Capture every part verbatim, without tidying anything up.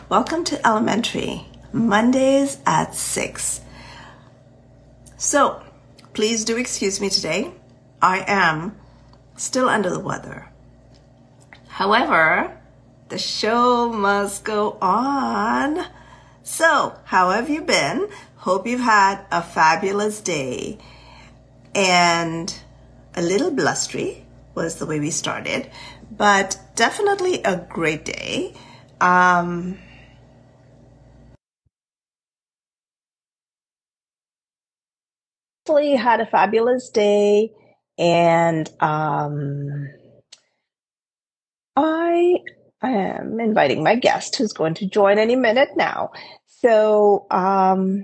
Welcome to Elementary, Mondays at six. So, please do excuse me today. I am still under the weather. However, the show must go on. So, how have you been? Hope you've had a fabulous day. And a little blustery was the way we started, but definitely a great day. Um, Actually had a fabulous day, and um, I am inviting my guest who's going to join any minute now. So, um,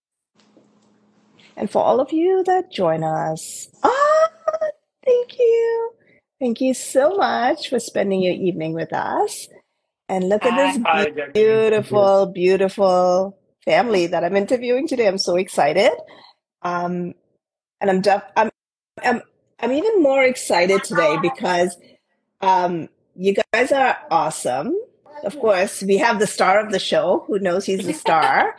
and for all of you that join us, ah, thank you. Thank you so much for spending your evening with us. And look at this Hi, Jacqueline. beautiful, beautiful family that I'm interviewing today. I'm so excited. Um, and I'm, def- I'm, I'm, I'm even more excited today because um, you guys are awesome. Of course, we have the star of the show who knows he's the star.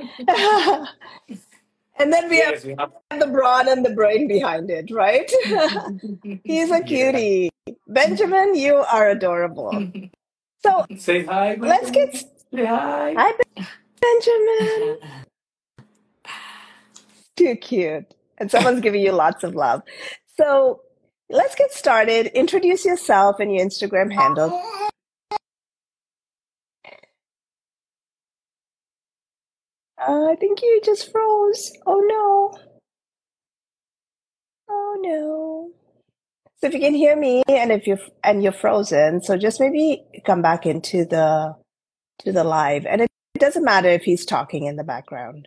And then we Yes, we have. have the brawn and the brain behind it, right? He's a Yeah. cutie. Benjamin, you are adorable. So Say hi, let's get. Benjamin. Say hi. Hi, Benjamin. Too cute. And someone's giving you lots of love. So let's get started. Introduce yourself and your Instagram handle. Uh, I think you just froze. Oh no. Oh no. So if you can hear me and if you're and you're frozen, so just maybe come back into the to the live. And it, it doesn't matter if he's talking in the background.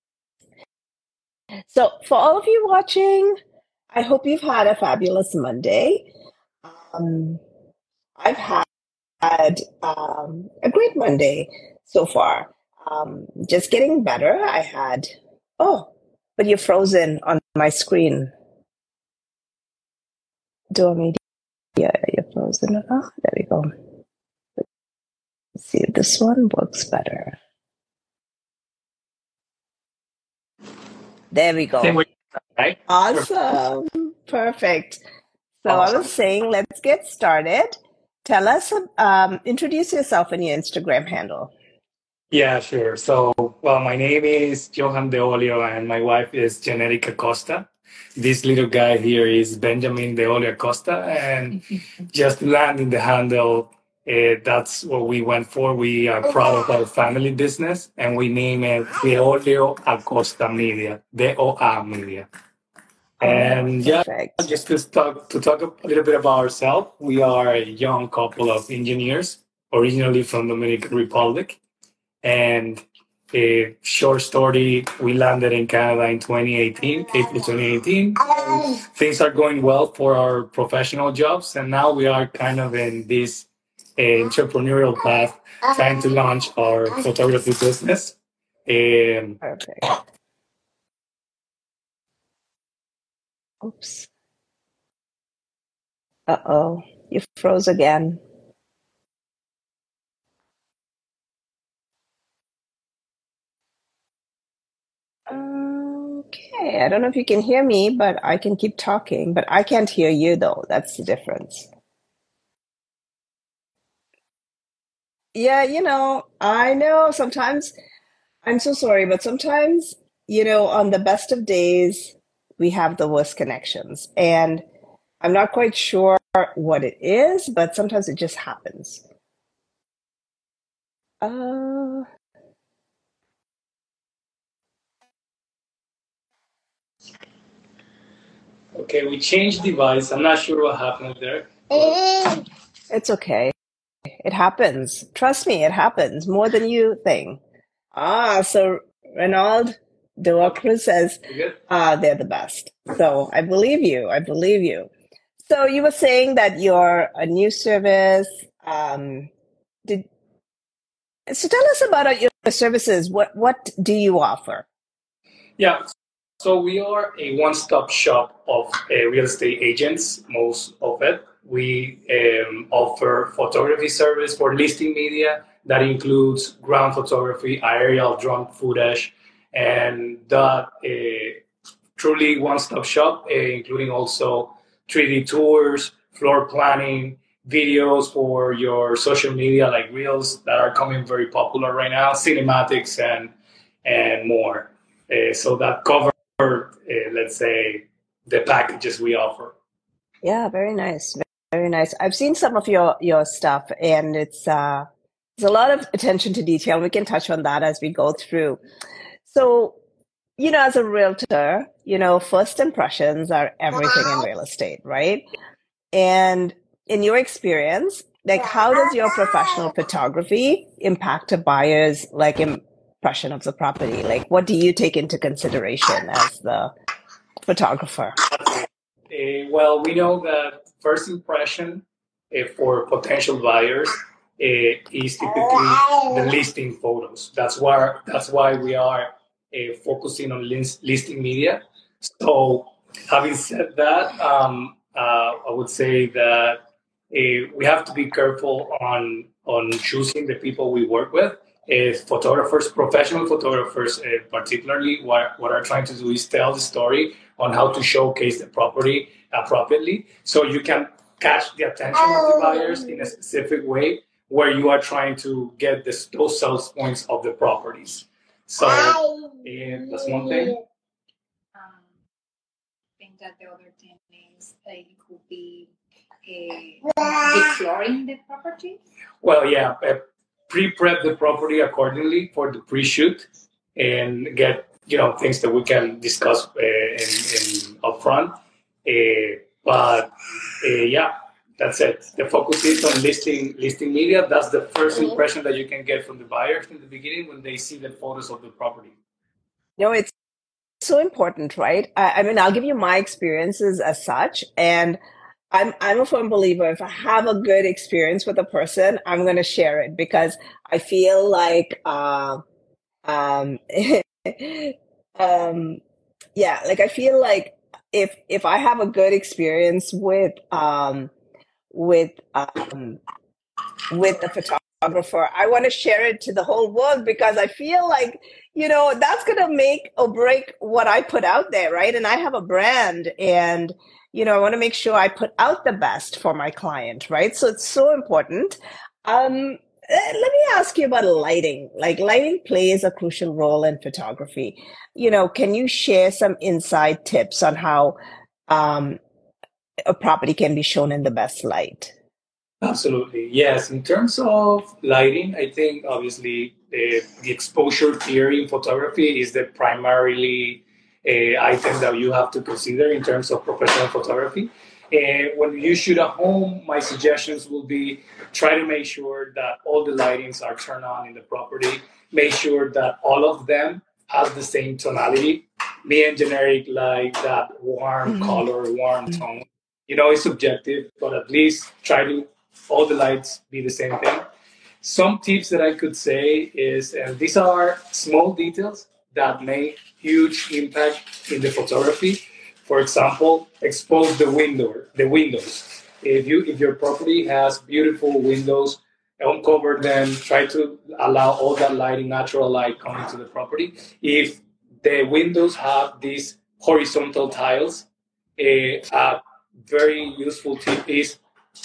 So for all of you watching, I hope you've had a fabulous Monday. Um, I've had had um, a great Monday so far. Um, just getting better. I had, oh, but you're frozen on my screen. Do I media, you're frozen. Oh, there we go. Let's see if this one works better. There we go. Same way, right? Awesome. Perfect. So I Awesome. was saying, let's get started. Tell us, um, introduce yourself and your Instagram handle. Yeah, sure. So, well, my name is Johan De Olio, and my wife is Generica Costa. This little guy here is Benjamin De Olio Costa, and just landing the handle, uh, that's what we went for. We are proud of our family business, and we name it De Olio Acosta Media, D O A Media. And yeah, Perfect. just to talk to talk a little bit about ourselves, we are a young couple of engineers, originally from Dominican Republic. And a short story, we landed in Canada in twenty eighteen, April twenty eighteen. Things are going well for our professional jobs, and now we are kind of in this uh, entrepreneurial path, trying to launch our photography business. Um, Perfect. Oops. Uh-oh. You froze again. Okay. I don't know if you can hear me, but I can keep talking. But I can't hear you, though. That's the difference. Yeah, you know, I know sometimes, I'm so sorry, but sometimes, you know, on the best of days, we have the worst connections. And I'm not quite sure what it is, but sometimes it just happens. Uh, okay, we changed device. I'm not sure what happened there. it's okay. It happens. Trust me, it happens more than you think. Ah, so Renaud Duacre says, ah, they're the best. So I believe you. I believe you. So you were saying that you're a new service. Um, did so tell us about your services. What what do you offer? Yeah, so we are a one-stop shop of uh, real estate agents, most of it. We um, offer photography service for listing media, that includes ground photography, aerial drone footage, and that uh, truly one-stop shop, uh, including also three D tours, floor planning, videos for your social media like Reels that are coming very popular right now, cinematics, and and more. Uh, so that covered, uh, let's say, the packages we offer. Yeah, very nice. Very nice. I've seen some of your your stuff, and it's uh, there's a lot of attention to detail. We can touch on that as we go through. So, you know, as a realtor, you know, first impressions are everything in real estate, right? And in your experience, like, how does your professional photography impact a buyer's like impression of the property? Like, what do you take into consideration as the photographer? Uh, well, we know that first impression uh, for potential buyers uh, is typically the listing photos. That's why that's why we are uh, focusing on list, listing media. So, having said that, um, uh, I would say that uh, we have to be careful on on choosing the people we work with. As photographers, professional photographers, uh, particularly, what what are trying to do is tell the story on how to showcase the property appropriately, so you can catch the attention of the buyers in a specific way where you are trying to get this, those sales points of the properties. So uh, that's one thing. Um, I think that the other thing is uh, it could be uh, declaring the property. Well, yeah, uh, pre-prep the property accordingly for the pre-shoot and get, you know, things that we can discuss uh, in, in upfront. Uh, but uh, yeah, that's it. The focus is on listing listing media. That's the first impression that you can get from the buyers in the beginning when they see the photos of the property. No, it's so important, right? I, I mean, I'll give you my experiences as such, and I'm I'm a firm believer. If I have a good experience with a person, I'm going to share it because I feel like, uh, um, um, yeah, like I feel like if if I have a good experience with um with um with the photographer, I want to share it to the whole world because I feel like, you know, that's going to make or break what I put out there, right? And I have a brand, and you know, I want to make sure I put out the best for my client, right? So it's so important. Um, let me ask you about lighting. Like, lighting plays a crucial role in photography. You know, can you share some inside tips on how um, a property can be shown in the best light? Absolutely. Yes. In terms of lighting, I think obviously the, the exposure theory in photography is the primarily uh, item that you have to consider in terms of professional photography. And when you shoot at home, my suggestions will be try to make sure that all the lightings are turned on in the property. Make sure that all of them have the same tonality. Me and generic like that warm mm-hmm. color, warm tone. You know, it's subjective, but at least try to all the lights be the same thing. Some tips that I could say is, and these are small details that make huge impact in the photography. For example, expose the window, the windows. If you if your property has beautiful windows, uncover them. Try to allow all that lighting, natural light, coming to the property. If the windows have these horizontal tiles, a, a very useful tip is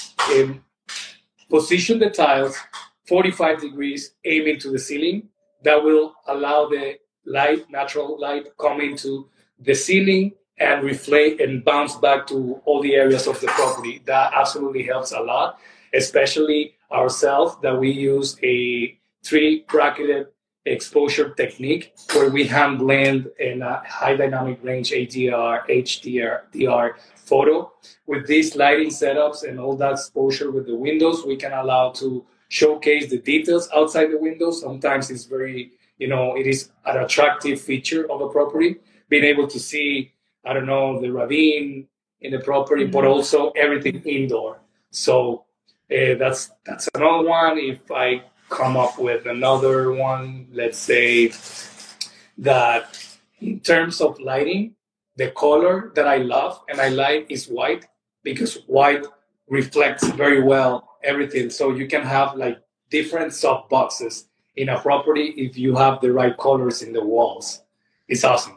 um, position the tiles forty-five degrees, aiming to the ceiling. That will allow the light, natural light, come into the ceiling and reflect and bounce back to all the areas of the property. That absolutely helps a lot, especially ourselves, that we use a three bracketed exposure technique where we hand blend in a high dynamic range A D R, H D R, D R photo. With these lighting setups and all that exposure with the windows, we can allow to showcase the details outside the windows. Sometimes it's very, you know, it is an attractive feature of a property, being able to see, I don't know, the ravine in the property, mm-hmm. but also everything indoor. So uh, that's that's another one. If I come up with another one, let's say that in terms of lighting, the color that I love and I like is white, because white reflects very well everything. So you can have like different soft boxes in a property if you have the right colors in the walls. It's awesome.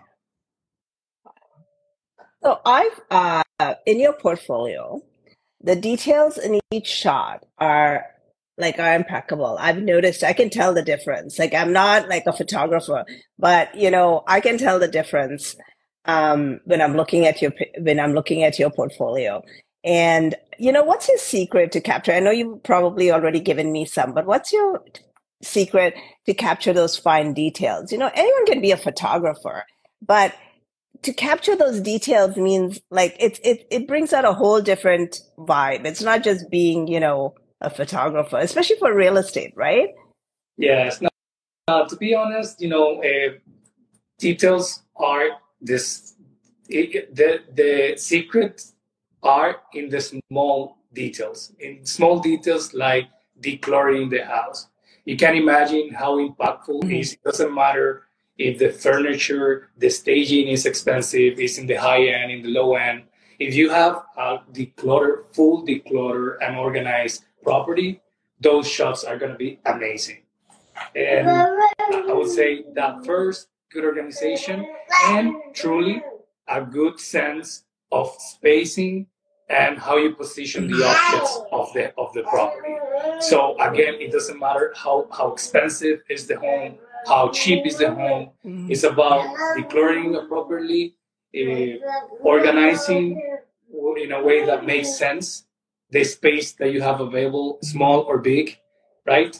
So I've uh, in your portfolio, the details in each shot are like are impeccable. I've noticed, I can tell the difference. Like I'm not like a photographer, but you know, I can tell the difference um, when I'm looking at your when I'm looking at your portfolio. And you know, what's your secret to capture? I know you've probably already given me some, but what's your secret to capture those fine details? You know, anyone can be a photographer, but to capture those details means like it it it brings out a whole different vibe. It's not just being, you know, a photographer, especially for real estate, right? Yes. Now, uh, to be honest, you know, uh, details are this. It, the the secret are in the small details. In small details like decluttering the house. You can imagine how impactful it is. It doesn't matter if the furniture, the staging is expensive, is in the high end, in the low end. If you have a declutter, full declutter and organized property, those shots are going to be amazing. And I would say that first, good organization and truly a good sense of spacing and how you position the objects of the of the property. So again, it doesn't matter how, how expensive is the home, how cheap is the home. It's about decluttering properly, uh, organizing in a way that makes sense, the space that you have available, small or big, right?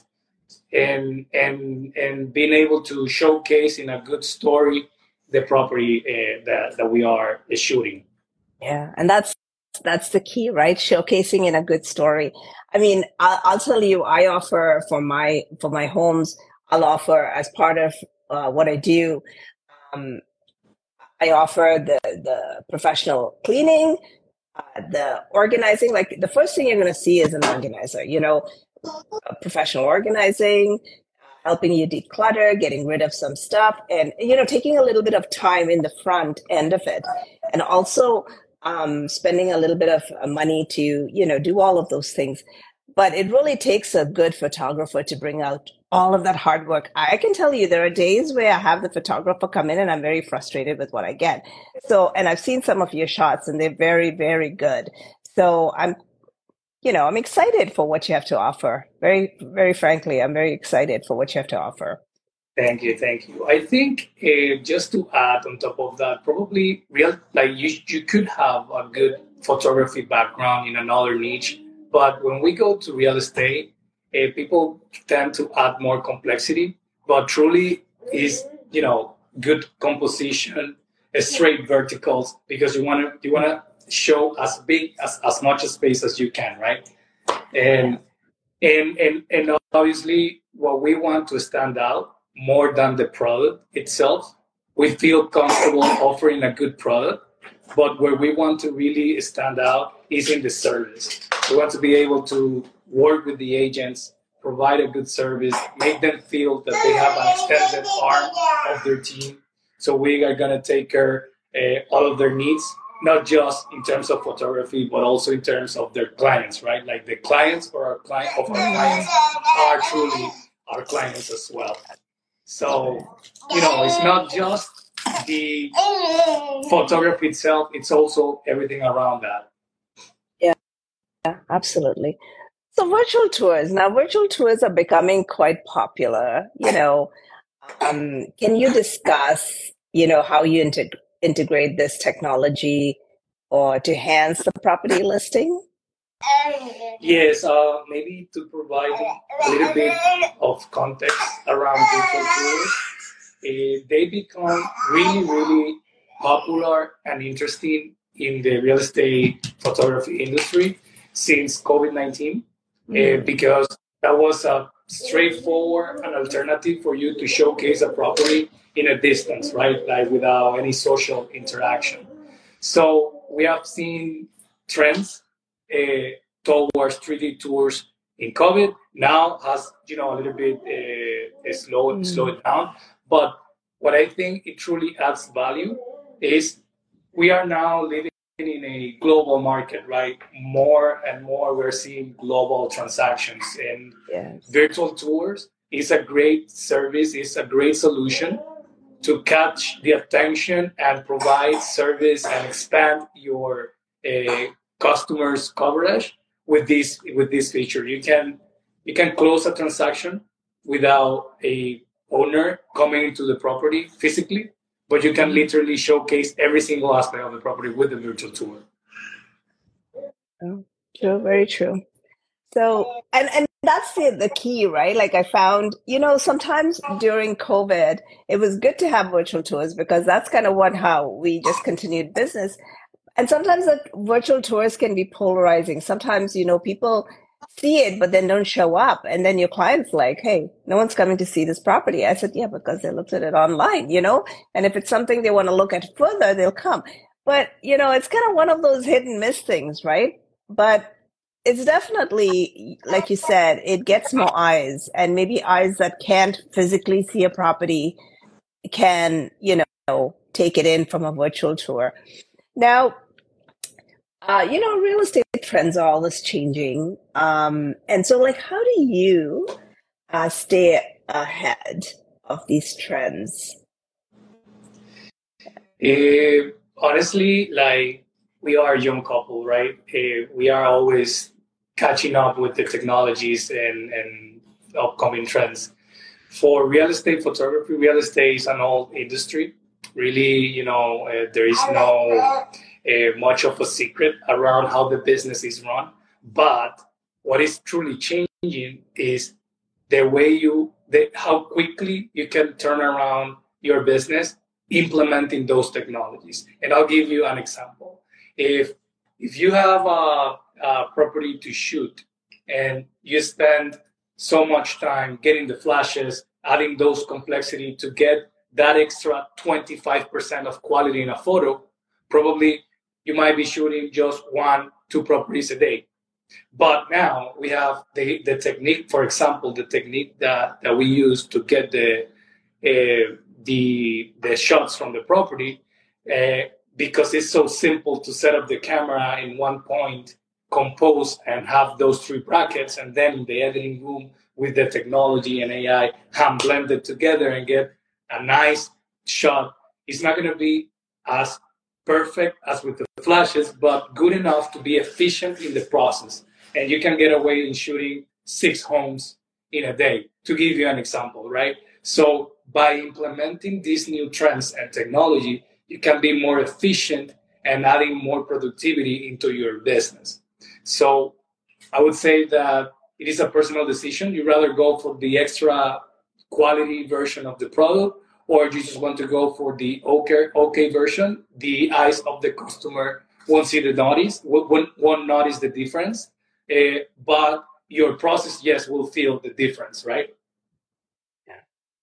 And and and being able to showcase in a good story the property uh, that that we are shooting. Yeah, and that's that's the key, right? Showcasing in a good story. I mean, I'll, I'll tell you, I offer for my for my homes. I'll offer as part of uh, what I do. Um, I offer the the professional cleaning, uh, the organizing. Like the first thing you're going to see is an organizer. You know, professional organizing, helping you declutter, getting rid of some stuff, and you know, taking a little bit of time in the front end of it, and also um, spending a little bit of money to you know do all of those things. But it really takes a good photographer to bring out all of that hard work. I can tell you, there are days where I have the photographer come in and I'm very frustrated with what I get. So, and I've seen some of your shots and they're very, very good. So I'm you know, I'm excited for what you have to offer. Very, very frankly, I'm very excited for what you have to offer. Thank you, thank you. I think uh, just to add on top of that, probably real like you you could have a good photography background in another niche, but when we go to real estate, uh, people tend to add more complexity. But truly, is you know good composition, uh, straight verticals because you want to you want to show as big as as much space as you can, right? And and and and obviously, what we want to stand out more than the product itself. We feel comfortable offering a good product, but where we want to really stand out is in the service. We want to be able to work with the agents, provide a good service, make them feel that they have an extended arm of their team. So we are going to take care uh, all of their needs, not just in terms of photography, but also in terms of their clients, right? Like the clients or our client of our clients are truly our clients as well. So, you know, it's not just the photography itself, it's also everything around that. Yeah, yeah, absolutely. So virtual tours. Now, virtual tours are becoming quite popular. You know, um, can you discuss, you know, how you integ- integrate this technology or to enhance the property listing? Yes, uh, maybe to provide a little bit of context around virtual tours, uh, they become really, really popular and interesting in the real estate photography industry since COVID nineteen, mm-hmm. uh, because that was a straightforward and alternative for you to showcase a property in a distance, right? Like without any social interaction. So we have seen trends uh, towards three D tours in COVID. Now has you know a little bit uh, slow mm. slow it down. But what I think it truly adds value is we are now living in a global market, right? More and more we're seeing global transactions, and Yes. virtual tours is a great service, is a great solution to catch the attention and provide service and expand your uh, customers coverage with this with this feature. You can you can close a transaction without a owner coming into the property physically, but you can literally showcase every single aspect of the property with the virtual tour. Oh, true, very true. So, and and that's the the key, right? Like I found, you know, sometimes during COVID, it was good to have virtual tours because that's kind of what how we just continued business. And sometimes the virtual tours can be polarizing. Sometimes, you know, people see it but then don't show up, and then your client's like, "Hey, no one's coming to see this property." I said, "Yeah, because they looked at it online, you know, and if it's something they want to look at further, they'll come." But, you know, it's kind of one of those hit and miss things, right? But it's definitely, like you said, it gets more eyes, and maybe eyes that can't physically see a property can, you know, take it in from a virtual tour. Now, uh, you know, real estate trends are always changing. Um, and so, like, how do you uh, stay ahead of these trends? Uh, honestly, like we are a young couple, right? Uh, we are always catching up with the technologies and, and upcoming trends. For real estate photography, real estate is an old industry. Really, you know, uh, there is no uh, much of a secret around how the business is run. But what is truly changing is the way you, the, how quickly you can turn around your business implementing those technologies. And I'll give you an example. If if you have a, a property to shoot and you spend so much time getting the flashes, adding those complexity to get that extra twenty-five percent of quality in a photo, probably you might be shooting just one, two properties a day. But now we have the, the technique, for example, the technique that, that we use to get the uh, the the shots from the property, uh, because it's so simple to set up the camera in one point, compose, and have those three brackets, and then in the editing room with the technology and A I, hand blend it together and get a nice shot. It's not going to be as perfect as with the flashes, but good enough to be efficient in the process. And you can get away in shooting six homes in a day, to give you an example, right? So by implementing these new trends and technology, you can be more efficient and adding more productivity into your business. So I would say that it is a personal decision. You rather go for the extra quality version of the product, or you just want to go for the okay, okay version. The eyes of the customer won't see the notice, won't, won't notice the difference, uh, but your process, yes, will feel the difference, right? Yeah,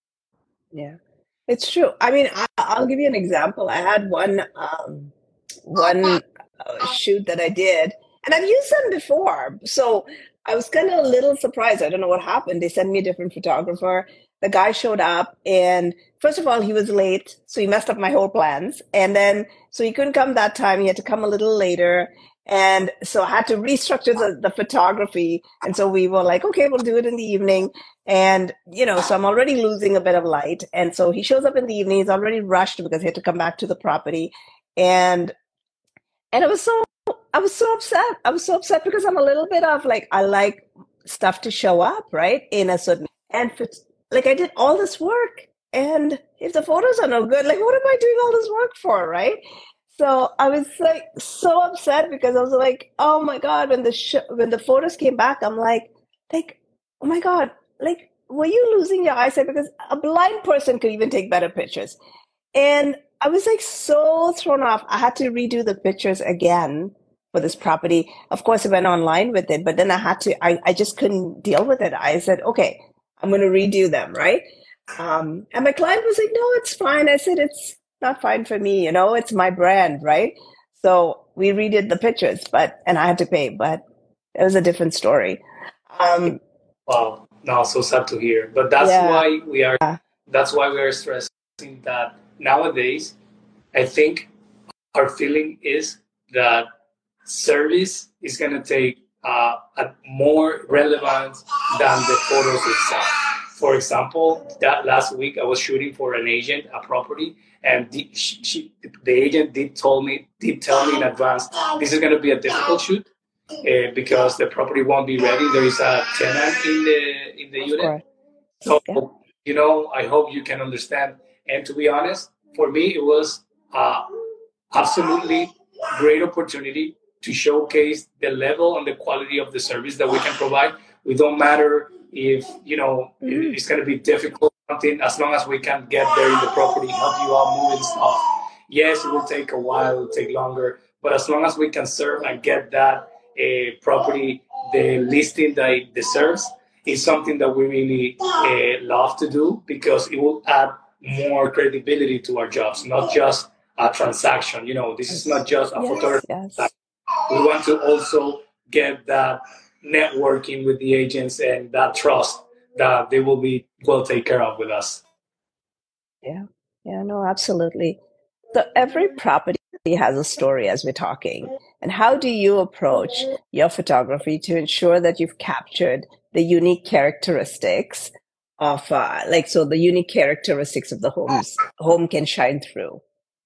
yeah, it's true. I mean, I, I'll give you an example. I had one um, one uh, shoot that I did, and I've used them before, so I was kind of a little surprised. I don't know what happened. They sent me a different photographer. The guy showed up, and first of all, he was late, so he messed up my whole plans. And then, so he couldn't come that time. He had to come a little later. And so I had to restructure the, the photography. And so we were like, okay, we'll do it in the evening. And, you know, so I'm already losing a bit of light. And so he shows up in the evening. He's already rushed because he had to come back to the property. And, and it was so, I was so upset. I was so upset because I'm a little bit of like, I like stuff to show up, right? In a certain, and for, like I did all this work, and if the photos are no good, like what am I doing all this work for, right? So I was like so upset because I was like, oh my God, when the sh- when the photos came back, I'm like, like, oh my God, like, were you losing your eyesight? Because a blind person could even take better pictures. And I was like so thrown off. I had to redo the pictures again for this property. Of course, I went online with it, but then I had to, I, I just couldn't deal with it. I said, okay, I'm going to redo them, right? Um, and my client was like, no, it's fine. I said, it's not fine for me. You know, it's my brand, right? So we redid the pictures, but, and I had to pay, but it was a different story. Um, wow. No, so sad to hear. But that's yeah. why we are, that's why we are stressing that nowadays, I think our feeling is that service is going to take uh, a more relevant than the photos itself. For example, that last week I was shooting for an agent, a property, and the, she, she, the agent did told me did tell me in advance this is going to be a difficult shoot uh, because the property won't be ready. There is a tenant in the in the unit, so yeah. you know I hope you can understand. And to be honest, for me it was uh, absolutely great opportunity to showcase the level and the quality of the service that we can provide. We don't matter if, you know, mm. it's going to be difficult, something, as long as we can get there in the property, help you out moving stuff. Yes, it will take a while, it will take longer, but as long as we can serve and get that uh, property, the listing that it deserves, is something that we really uh, love to do, because it will add more credibility to our jobs, not just a transaction. You know, this is not just a yes, photography. Yes. We want to also get that networking with the agents and that trust that they will be well taken care of with us. Yeah, yeah, no, absolutely. So every property has a story as we're talking. And how do you approach your photography to ensure that you've captured the unique characteristics of, uh, like, so the unique characteristics of the homes home can shine through?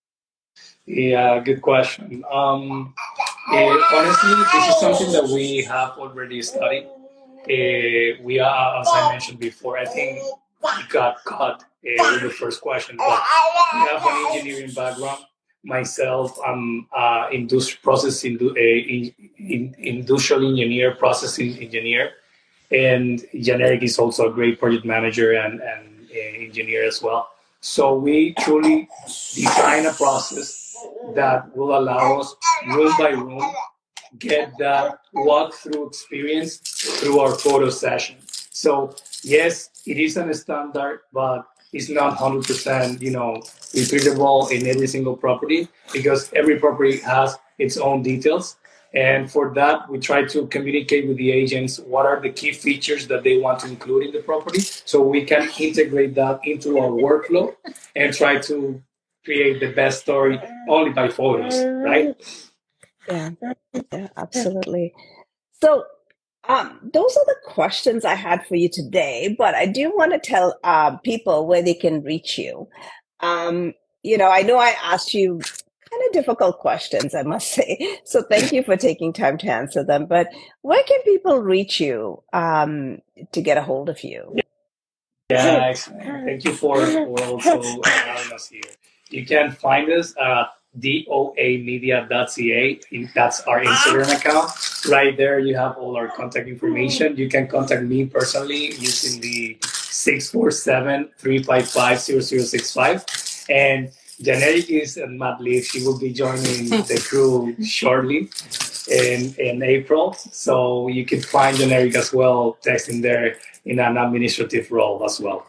Yeah, good question. Um, uh, honestly, this is something that we have already studied. Uh, we are, as I mentioned before, I think we got caught uh, with the first question, but we have an engineering background. Myself, I'm uh, industri- process indu- uh, in, in, industrial engineer, processing engineer, and Janeric is also a great project manager and, and uh, engineer as well. So we truly design a process that will allow us room by room get that walkthrough experience through our photo session. So yes, it is a standard, but it's not one hundred percent, you know, repeatable in every single property, because every property has its own details. And for that, we try to communicate with the agents what are the key features that they want to include in the property, so we can integrate that into our workflow and try to create the best story only by photos, right? Yeah, yeah, absolutely. So um, those are the questions I had for you today, but I do want to tell uh, people where they can reach you. Um, you know, I know I asked you kind of difficult questions, I must say. So thank you for taking time to answer them. But where can people reach you um, to get a hold of you? Yeah, excellent. Thank you for, for also having us here. You can find us at D O A media dot C A. That's our Instagram account. Right there, you have all our contact information. You can contact me personally using the six four seven, three five five, zero zero six five. And Janeric is on mat leave. She will be joining the crew shortly in, in April. So you can find Janeric as well, texting there in an administrative role as well.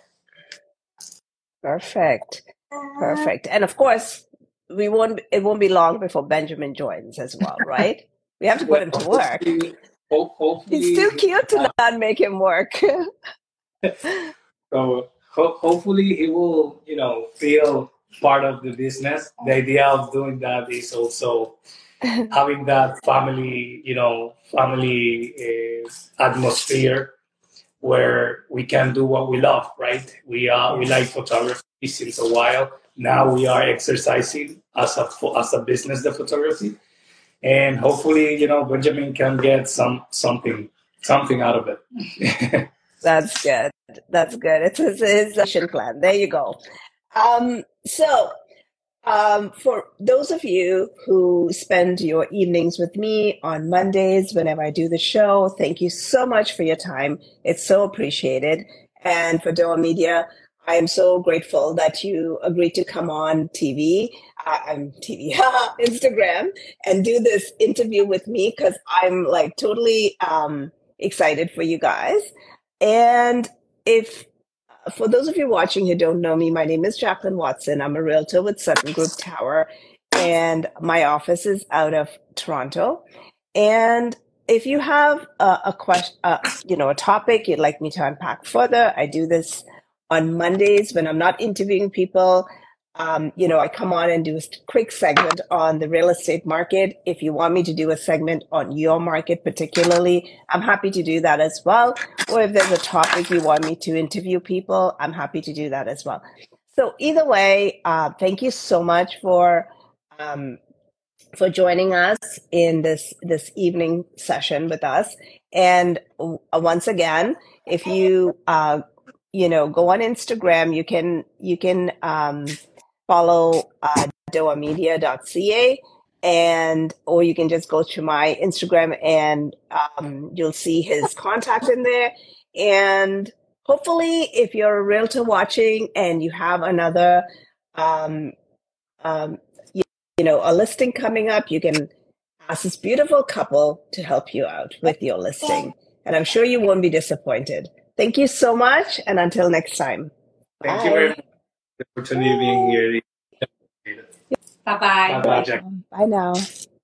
Perfect. Perfect. And of course, we won't it won't be long before Benjamin joins as well, right? We have to put him to work. Hopefully, He's too cute to not make him work. So ho- hopefully he will, you know, feel part of the business. The idea of doing that is also having that family, you know, family uh, atmosphere where we can do what we love, right? We are we like photography since a while. Now we are exercising as a as a business, the photography, and hopefully, you know, Benjamin can get some something something out of it. That's good. That's good. It's his, his action plan. There you go. Um, so, um, for those of you who spend your evenings with me on Mondays whenever I do the show, thank you so much for your time. It's so appreciated. And for Doa Media, I am so grateful that you agreed to come on T V, uh, I'm T V, Instagram, and do this interview with me, because I'm like totally um, excited for you guys. And if, for those of you watching who don't know me, my name is Jacqueline Watson. I'm a realtor with Sutton Group Tower, and my office is out of Toronto. And if you have a, a question, uh, you know, a topic you'd like me to unpack further, I do this on Mondays when I'm not interviewing people. Um, you know, I come on and do a quick segment on the real estate market. If you want me to do a segment on your market particularly, I'm happy to do that as well. Or if there's a topic you want me to interview people, I'm happy to do that as well. So either way, uh, thank you so much for um, for joining us in this this evening session with us. And uh, once again, if you uh, you know go on Instagram, you can you can um, follow uh, doa media dot c a, and or you can just go to my Instagram and um, you'll see his contact in there. And hopefully, if you're a realtor watching and you have another um, um, you, you know a listing coming up, you can ask this beautiful couple to help you out with your listing, and I'm sure you won't be disappointed. Thank you so much, and until next time. Thank Bye. you very much for the opportunity of being here. Bye bye. Bye bye, Jack. Bye now.